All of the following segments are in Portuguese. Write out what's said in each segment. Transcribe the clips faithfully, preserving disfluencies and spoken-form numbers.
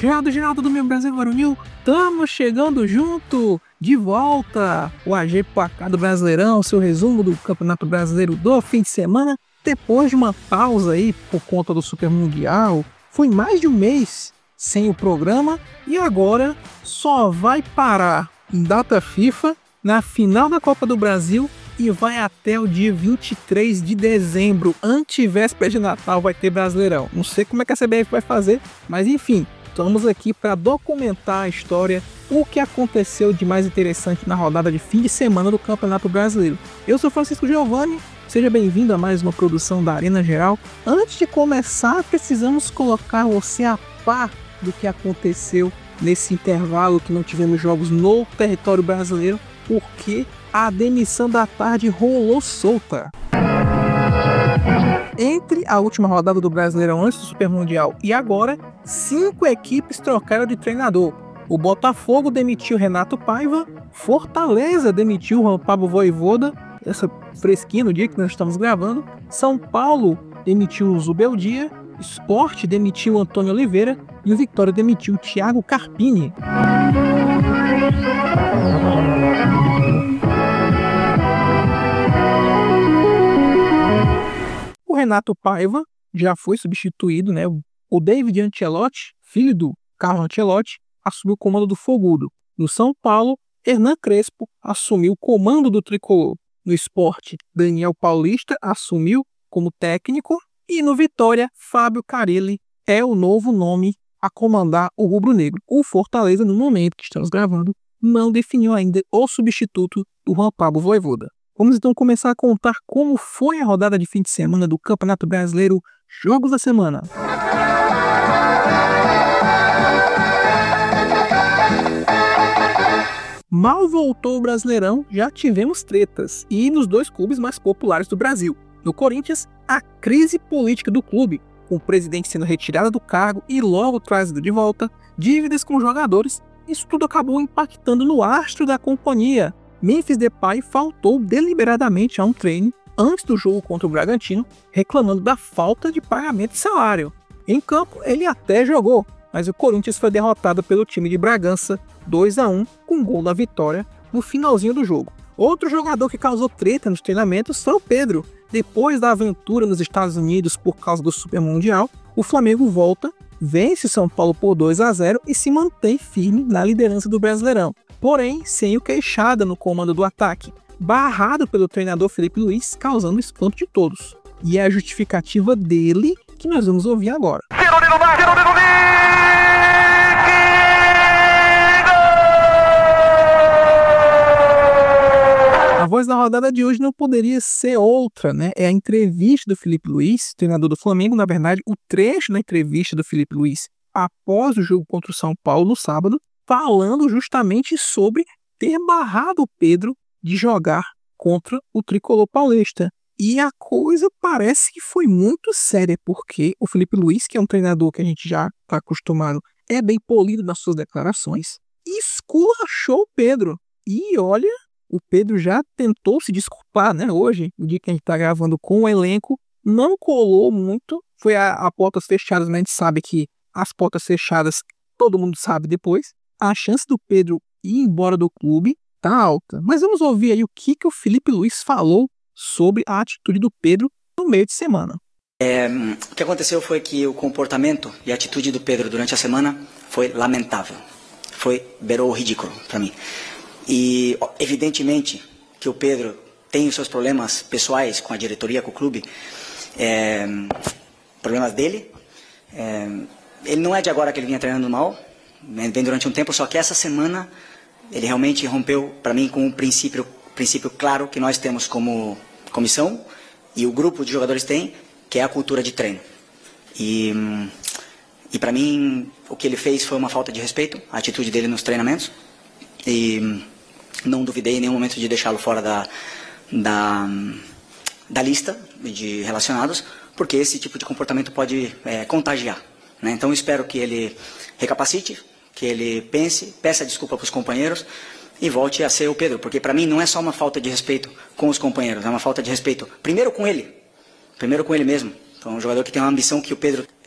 Geraldo, Geraldo do meu Brasil Varonil, estamos chegando junto, de volta, o A G Placado do Brasileirão, seu resumo do Campeonato Brasileiro do fim de semana, depois de uma pausa aí por conta do Super Mundial, foi mais de um mês sem o programa e agora só vai parar em data FIFA na final da Copa do Brasil e vai até o dia vinte e três de dezembro, antevéspera de Natal, vai ter Brasileirão. Não sei como é que a C B F vai fazer, mas enfim, estamos aqui para documentar a história, o que aconteceu de mais interessante na rodada de fim de semana do Campeonato Brasileiro. Eu sou Francisco Giovanni, seja bem-vindo a mais uma produção da Arena Geral. Antes de começar, precisamos colocar você a par do que aconteceu nesse intervalo que não tivemos jogos no território brasileiro, porque a demissão da tarde rolou solta. Entre a última rodada do Brasileirão antes do Super Mundial e agora, cinco equipes trocaram de treinador. O Botafogo demitiu Renato Paiva, Fortaleza demitiu Juan Pablo Vojvoda, essa fresquinha no dia que nós estamos gravando, São Paulo demitiu o Zubeldia, Sport demitiu Antônio Oliveira e o Vitória demitiu Thiago Carpini. O Renato Paiva já foi substituído, né? O David Ancelotti, filho do Carlo Ancelotti, assumiu o comando do Fogudo. No São Paulo, Hernan Crespo assumiu o comando do Tricolor. No Sport, Daniel Paulista assumiu como técnico. E no Vitória, Fábio Carelli é o novo nome a comandar o rubro-negro. O Fortaleza, no momento que estamos gravando, não definiu ainda o substituto do Juan Pablo Vojvoda. Vamos então começar a contar como foi a rodada de fim de semana do Campeonato Brasileiro, Jogos da Semana. Mal voltou o Brasileirão, já tivemos tretas, e nos dois clubes mais populares do Brasil. No Corinthians, a crise política do clube, com o presidente sendo retirado do cargo e logo trazido de volta, dívidas com jogadores, isso tudo acabou impactando no astro da companhia. Memphis Depay faltou deliberadamente a um treino antes do jogo contra o Bragantino, reclamando da falta de pagamento de salário. Em campo, ele até jogou, mas o Corinthians foi derrotado pelo time de Bragança dois a um, com gol da vitória no finalzinho do jogo. Outro jogador que causou treta nos treinamentos foi o Pedro. Depois da aventura nos Estados Unidos por causa do Super Mundial, o Flamengo volta, vence o São Paulo por dois a zero e se mantém firme na liderança do Brasileirão. Porém, sem o Queixada no comando do ataque, barrado pelo treinador Felipe Luiz, causando espanto de todos. E é a justificativa dele que nós vamos ouvir agora. A voz da rodada de hoje não poderia ser outra, né? É a entrevista do Felipe Luiz, treinador do Flamengo, na verdade, o trecho da entrevista do Felipe Luiz após o jogo contra o São Paulo no sábado, falando justamente sobre ter barrado o Pedro de jogar contra o Tricolor Paulista. E a coisa parece que foi muito séria, porque o Felipe Luiz, que é um treinador que a gente já está acostumado, é bem polido nas suas declarações, esculachou o Pedro. E olha, o Pedro já tentou se desculpar, né? Hoje, no dia que a gente está gravando com o elenco, não colou muito, foi a, a portas fechadas, mas a gente sabe que as portas fechadas todo mundo sabe depois. A chance do Pedro ir embora do clube tá alta. Mas vamos ouvir aí o que, que o Felipe Luiz falou sobre a atitude do Pedro no meio de semana. É, o que aconteceu foi que o comportamento e a atitude do Pedro durante a semana foi lamentável. Foi, beirou o ridículo para mim. E evidentemente que o Pedro tem os seus problemas pessoais com a diretoria, com o clube, é, problemas dele. É, ele não é de agora que ele vinha treinando mal, vem durante um tempo, só que essa semana ele realmente rompeu para mim com um princípio, princípio claro que nós temos como comissão e o grupo de jogadores tem, que é a cultura de treino. E, e para mim o que ele fez foi uma falta de respeito, a atitude dele nos treinamentos, e não duvidei em nenhum momento de deixá-lo fora da, da, da lista de relacionados, porque esse tipo de comportamento pode é, contagiar, né? Então eu espero que ele recapacite, que ele pense, peça desculpa para os companheiros e volte a ser o Pedro, porque para mim não é só uma falta de respeito com os companheiros, é uma falta de respeito primeiro com ele, primeiro com ele mesmo. Então é um jogador que tem uma ambição que o Pedro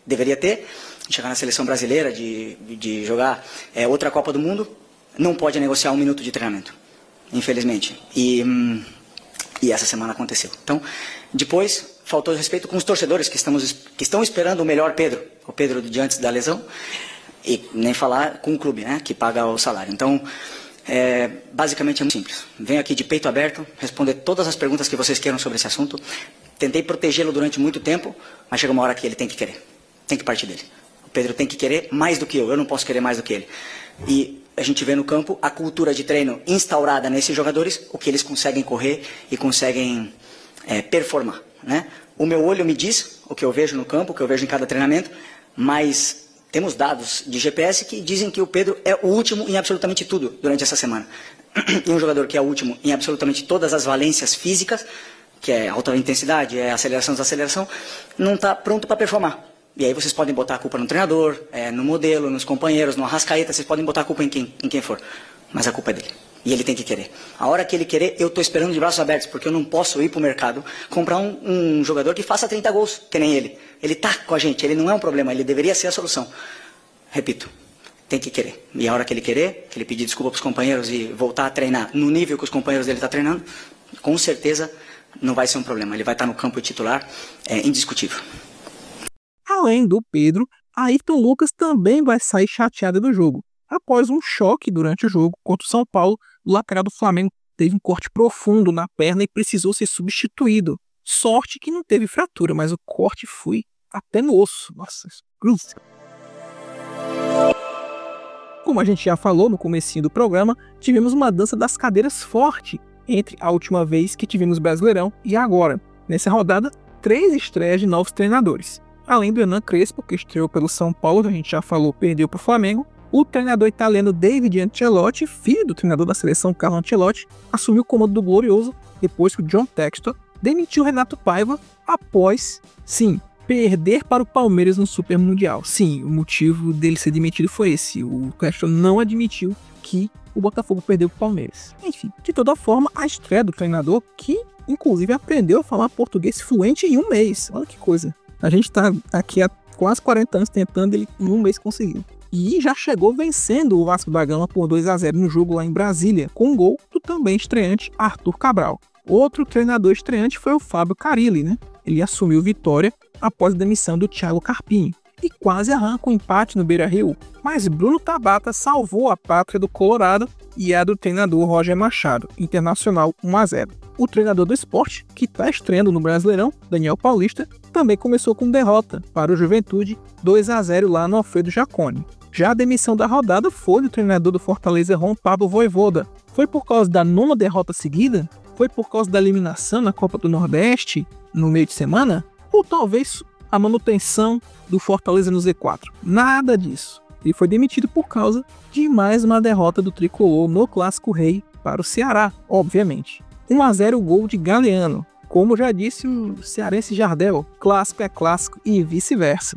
deveria ter, chegar na seleção brasileira, de, de jogar é, outra Copa do Mundo, não pode negociar um minuto de treinamento, infelizmente. E, hum, e essa semana aconteceu. Então, depois, faltou respeito com os torcedores que, estamos, que estão esperando o melhor Pedro, o Pedro de antes da lesão, e nem falar com o clube, né, que paga o salário. Então, é, basicamente é muito simples. Venho aqui de peito aberto, responder todas as perguntas que vocês queiram sobre esse assunto. Tentei protegê-lo durante muito tempo, mas chega uma hora que ele tem que querer, tem que partir dele. O Pedro tem que querer mais do que eu, eu não posso querer mais do que ele. E a gente vê no campo a cultura de treino instaurada nesses jogadores, o que eles conseguem correr e conseguem é, performar, né? O meu olho me diz o que eu vejo no campo, o que eu vejo em cada treinamento, mas temos dados de G P S que dizem que o Pedro é o último em absolutamente tudo durante essa semana. E um jogador que é o último em absolutamente todas as valências físicas, que é alta intensidade, é aceleração, desaceleração, não está pronto para performar. E aí vocês podem botar a culpa no treinador, é, no modelo, nos companheiros, no Arrascaeta, vocês podem botar a culpa em quem, em quem for. Mas a culpa é dele. E ele tem que querer. A hora que ele querer, eu estou esperando de braços abertos, porque eu não posso ir para o mercado comprar um, um jogador que faça trinta gols, que nem ele. Ele está com a gente, ele não é um problema, ele deveria ser a solução. Repito, tem que querer. E a hora que ele querer, que ele pedir desculpa para os companheiros e voltar a treinar no nível que os companheiros dele estão treinando, com certeza não vai ser um problema. Ele vai estar no campo titular, é indiscutível. Além do Pedro, Ayrton Lucas também vai sair chateado do jogo. Após um choque durante o jogo contra o São Paulo, o lateral do Flamengo teve um corte profundo na perna e precisou ser substituído. Sorte que não teve fratura, mas o corte foi até no osso. Nossa, cruz. Como a gente já falou no comecinho do programa, tivemos uma dança das cadeiras forte entre a última vez que tivemos Brasileirão e agora. Nessa rodada, três estreias de novos treinadores. Além do Hernan Crespo, que estreou pelo São Paulo, que a gente já falou, perdeu para o Flamengo, o treinador italiano David Ancelotti, filho do treinador da seleção Carlo Ancelotti, assumiu o comando do Glorioso depois que o John Textor demitiu Renato Paiva após, sim, perder para o Palmeiras no Super Mundial. Sim, o motivo dele ser demitido foi esse. O Textor não admitiu que o Botafogo perdeu para o Palmeiras. Enfim, de toda forma, a estreia do treinador, que inclusive aprendeu a falar português fluente em um mês. Olha que coisa. A gente está aqui há quase quarenta anos tentando, ele em um mês conseguiu. E já chegou vencendo o Vasco da Gama por dois a zero no jogo lá em Brasília, com um gol do também estreante Arthur Cabral. Outro treinador estreante foi o Fábio Carille, né? Ele assumiu Vitória após a demissão do Thiago Carpini e quase arranca um empate no Beira-Rio, mas Bruno Tabata salvou a pátria do Colorado e a do treinador Roger Machado, Internacional um a zero. O treinador do Sport, que está estreando no Brasileirão, Daniel Paulista, também começou com derrota para o Juventude dois a zero lá no Alfredo Jaconi. Já a demissão da rodada foi do treinador do Fortaleza, Juan Pablo Vojvoda. Foi por causa da nona derrota seguida? Foi por causa da eliminação na Copa do Nordeste no meio de semana? Ou talvez a manutenção do Fortaleza no Z quatro? Nada disso. Ele foi demitido por causa de mais uma derrota do Tricolor no Clássico Rei para o Ceará, obviamente. um a zero gol de Galeano. Como já disse o cearense Jardel, clássico é clássico e vice-versa.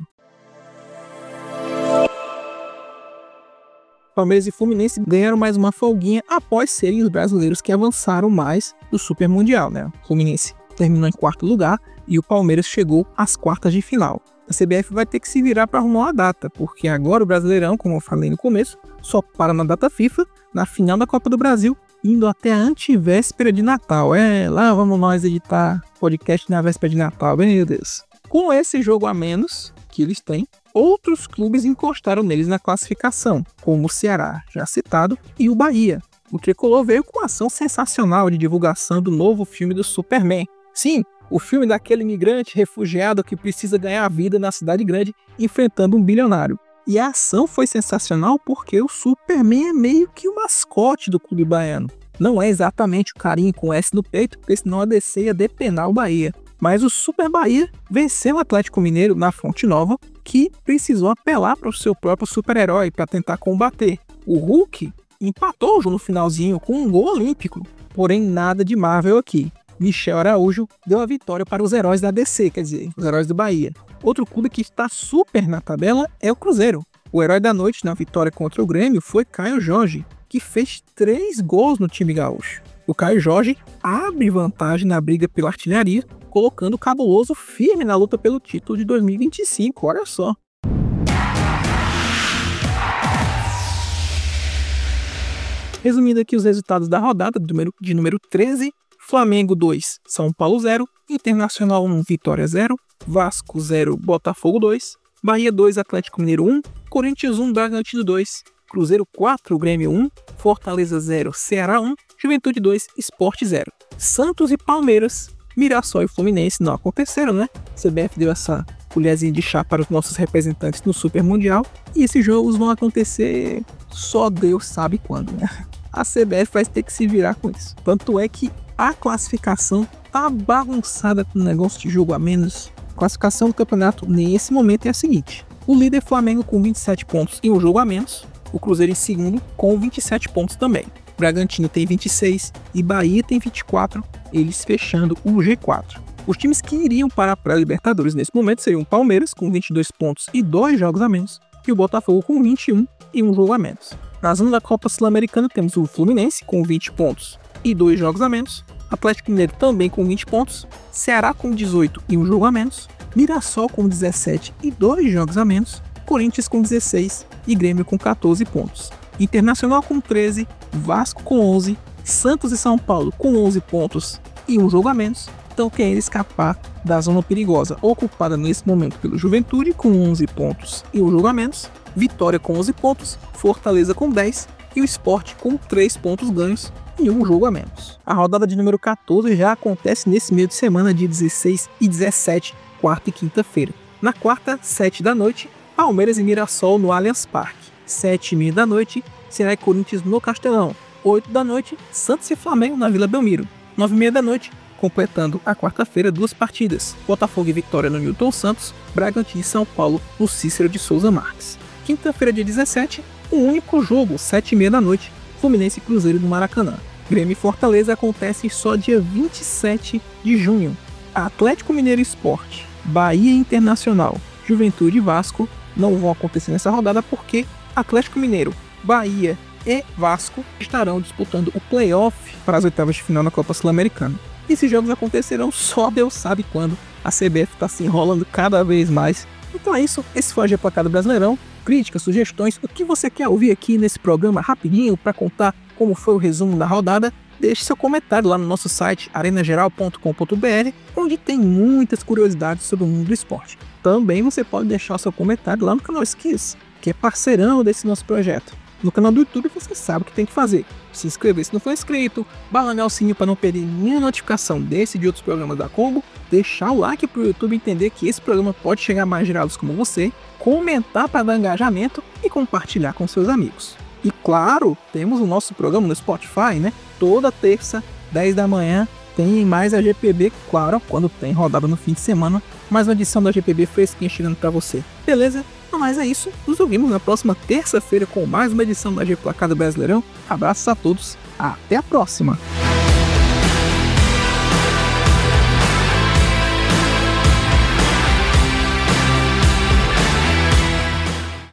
Palmeiras e Fluminense ganharam mais uma folguinha após serem os brasileiros que avançaram mais do Super Mundial, né? O Fluminense terminou em quarto lugar e o Palmeiras chegou às quartas de final. A C B F vai ter que se virar para arrumar uma data, porque agora o Brasileirão, como eu falei no começo, só para na data FIFA, na final da Copa do Brasil, indo até a antivéspera de Natal. É, lá vamos nós editar podcast na véspera de Natal, meu Deus. Com esse jogo a menos que eles têm, outros clubes encostaram neles na classificação, como o Ceará, já citado, e o Bahia. O Tricolor veio com uma ação sensacional de divulgação do novo filme do Superman. Sim, o filme daquele imigrante refugiado que precisa ganhar a vida na cidade grande enfrentando um bilionário. E a ação foi sensacional porque o Superman é meio que o mascote do clube baiano. Não é exatamente o carinho com S no peito, porque senão a D C ia depenar o Bahia. Mas o Super Bahia venceu o Atlético Mineiro na Fonte Nova, que precisou apelar para o seu próprio super-herói para tentar combater. O Hulk empatou o jogo no finalzinho com um gol olímpico, porém nada de Marvel aqui. Michel Araújo deu a vitória para os heróis da D C, quer dizer, os heróis do Bahia. Outro clube que está super na tabela é o Cruzeiro. O herói da noite na vitória contra o Grêmio foi Caio Jorge, que fez três gols no time gaúcho. O Caio Jorge abre vantagem na briga pela artilharia colocando o Cabuloso firme na luta pelo título de dois mil e vinte e cinco, olha só. Resumindo aqui os resultados da rodada de número treze, Flamengo dois, São Paulo zero, Internacional um, Vitória zero, Vasco zero, Botafogo dois, Bahia dois, Atlético Mineiro um, Corinthians um, Bragantino dois, Cruzeiro quatro, Grêmio um, Fortaleza zero, Ceará um, Juventude dois, Sport zero. Santos e Palmeiras, Mirassol e Fluminense não aconteceram, né? A C B F deu essa colherzinha de chá para os nossos representantes no Super Mundial e esses jogos vão acontecer só Deus sabe quando, né? A C B F vai ter que se virar com isso. Tanto é que a classificação tá bagunçada com o negócio de jogo a menos. A classificação do campeonato nesse momento é a seguinte: o líder Flamengo com vinte e sete pontos e um jogo a menos, o Cruzeiro em segundo com vinte e sete pontos também. Bragantino tem vinte e seis e Bahia tem vinte e quatro, eles fechando o G quatro. Os times que iriam para a pré-Libertadores nesse momento seriam o Palmeiras com vinte e dois pontos e dois jogos a menos e o Botafogo com vinte e um e um jogo a menos. Na zona da Copa Sul-Americana temos o Fluminense com vinte pontos e dois jogos a menos, Atlético Mineiro também com vinte pontos, Ceará com dezoito e um jogo a menos, Mirassol com dezessete e dois jogos a menos, Corinthians com dezesseis e Grêmio com quatorze pontos. Internacional com treze, Vasco com onze, Santos e São Paulo com onze pontos e um jogo a menos, estão querendo escapar da zona perigosa, ocupada nesse momento pelo Juventude com onze pontos e um jogo a menos, Vitória com onze pontos, Fortaleza com dez e o Sport com três pontos ganhos e um jogo a menos. A rodada de número quatorze já acontece nesse meio de semana de dezesseis e dezessete, quarta e quinta-feira. Na quarta, sete da noite, Palmeiras e Mirassol no Allianz Parque. sete e meia da noite, Ceará e Corinthians no Castelão. oito da noite, Santos e Flamengo na Vila Belmiro. nove e meia da noite, completando a quarta-feira, duas partidas. Botafogo e Vitória no Newton Santos, Bragantino e São Paulo no Cícero de Souza Marques. Quinta-feira, dia dezessete, um único jogo, sete e meia da noite, Fluminense e Cruzeiro no Maracanã. Grêmio e Fortaleza acontece só dia vinte e sete de junho. Atlético Mineiro e Sport, Bahia Internacional, Juventude e Vasco não vão acontecer nessa rodada porque Atlético Mineiro, Bahia e Vasco estarão disputando o playoff para as oitavas de final na Copa Sul-Americana. Esses jogos acontecerão só Deus sabe quando. A C B F está se enrolando cada vez mais. Então é isso, esse foi o G Placado Brasileirão. Críticas, sugestões, o que você quer ouvir aqui nesse programa rapidinho para contar como foi o resumo da rodada, deixe seu comentário lá no nosso site arena geral ponto com ponto b r, onde tem muitas curiosidades sobre o mundo do esporte. Também você pode deixar seu comentário lá no canal Skis, que é parceirão desse nosso projeto. No canal do YouTube você sabe o que tem que fazer: se inscrever se não for inscrito, balançar o sininho para não perder nenhuma notificação desse e de outros programas da Combo, deixar o like para o YouTube entender que esse programa pode chegar a mais gerados como você, comentar para dar engajamento e compartilhar com seus amigos. E claro, temos o nosso programa no Spotify, né? Toda terça, dez da manhã, tem mais a G P B, claro, quando tem rodada no fim de semana, mais uma edição da G P B fresquinha chegando para você. Beleza? Mas é isso, nos ouvimos na próxima terça-feira com mais uma edição da G Placado Brasileirão. Abraços a todos, até a próxima!